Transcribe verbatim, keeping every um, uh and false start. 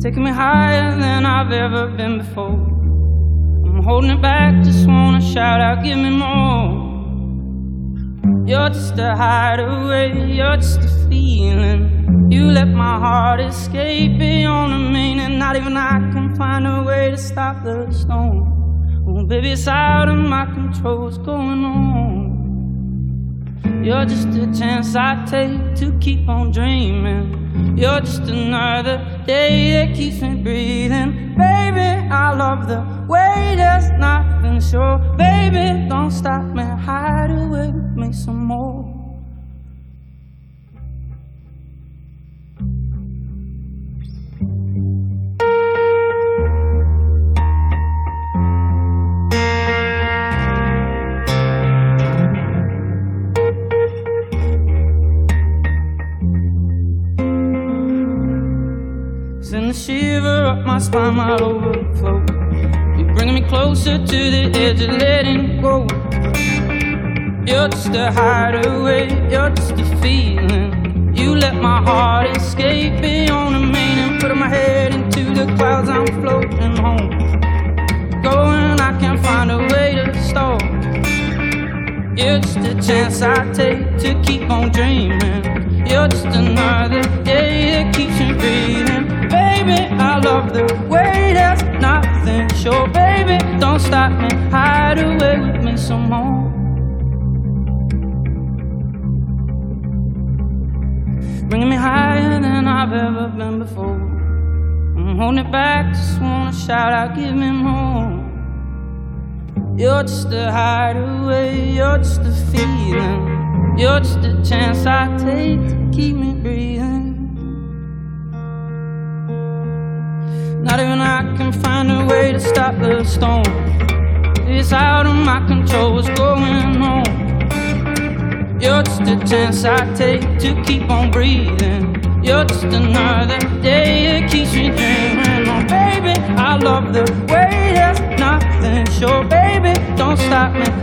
taking me higher than I've ever been before. I'm holding it back, just wanna shout out, give me more. You're just a hideaway, you're just a feeling. You let my heart escape beyond the meaning. Not even I can find a way to stop the storm. Oh baby, it's out of my control, what's going on? You're just a chance I take to keep on dreaming. You're just another day that keeps me breathing. Baby, I love the way there's nothing sure. Baby, don't stop me, hide away with me some more. Send the shiver up my spine, might overflow. You're bringing me closer to the edge of letting go. You're just a hideaway, you're just a feeling. You let my heart escape beyond the meaning. Putting my head into the clouds, I'm floating home. Going, I can't find a way to stop. You're just a chance I take to keep on dreaming. You're just another day that keeps me breathing. Baby, I love the way there's nothing sure. Baby, don't stop me, hide away with me some more. Bringing me higher than I've ever been before. I'm holding it back, just wanna shout out, give me more. You're just a hideaway, you're just a feeling. You're just a chance I take to keep me breathing. Not even I can find a way to stop the storm. It's out of my control, what's going on? You're just a chance I take to keep on breathing. You're just another day that keeps me dreaming. Oh baby, I love the way there's nothing sure. Baby, don't stop me,